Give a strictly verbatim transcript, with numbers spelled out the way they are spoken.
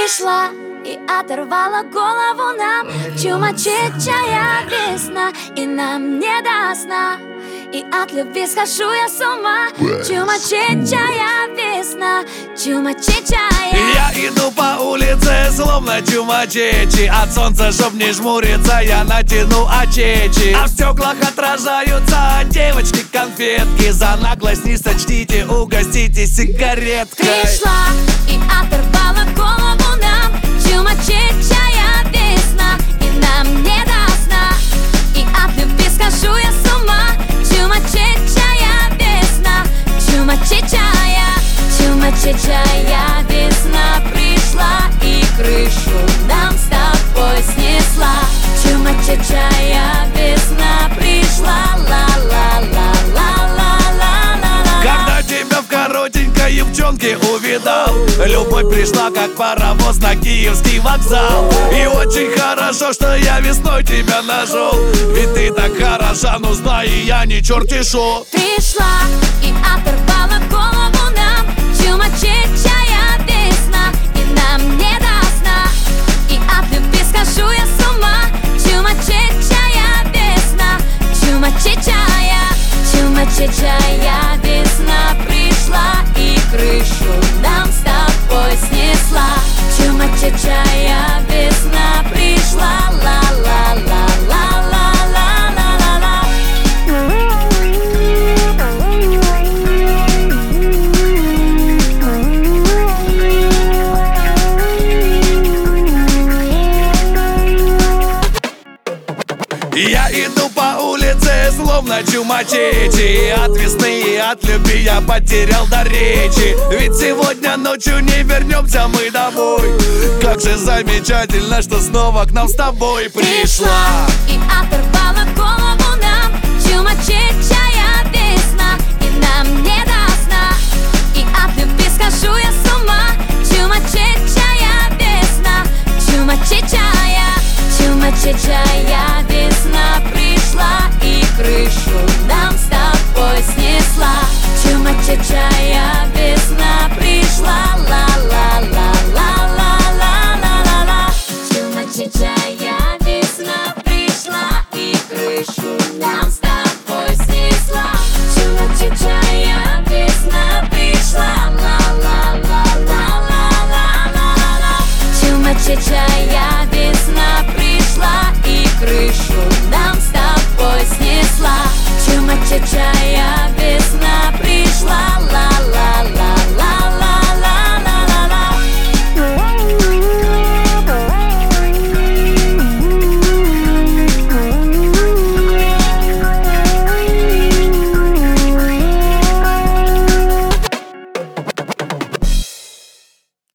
Пришла и оторвала голову нам. Чумачечая весна, и нам не до сна. И от любви схожу я с ума. Чумачечая весна, чумачечая. Я иду по улице, словно чумачечи. От солнца, чтоб не жмуриться, я натяну очечи. А в стеклах отражаются девочки конфетки. За наглость не сочтите, угоститесь сигареткой. Пришла и оторвала голову нам. Чумачечая весна, и нам не до сна. И от любви схожу я с ума. Чумачечая весна, чумачечая. Чумачечая весна пришла и крышу нам с тобой снесла. Чумачечая весна пришла, ла-ла-ла-ла-ла-ла-ла-ла. Когда тебя в коротенькой юбчонке увидал, любовь пришла, как паровоз на Киевский вокзал. И очень хорошо, что я весной тебя нашел. Ведь ты так хороша, ну знай, я не черти шо. Пришла и оторвала голову нам. Чумачечая весна, и нам не до сна. И от любви схожу я с ума. Чумачечая весна, чумачечая. Чумачечая весна пришла и крышу нам с тобой снесла. Чумачечая весна пришла, ла-ла-ла-ла-ла-ла-ла-ла. Я иду по улице, словно чумачечи. От весны и от любви я потерял до речи. Ведь сегодня ночью не вернемся мы домой. Как же замечательно, что снова к нам с тобой пришла. И оторвала голову нам. Чумачечая весна, и нам не до сна. И от любви схожу я с ума. Чумачечая весна, чумачечая. Чумачечая весна пришла и крышу нам с тобой снесла. Чумачечая весна пришла, ла-ла-ла-ла-ла-ла-ла-ла. Чумачечая весна пришла и крышу нам с тобой снесла. Чумачечая весна пришла, ла-ла-ла-ла-ла-ла-ла-ла. Чумачечая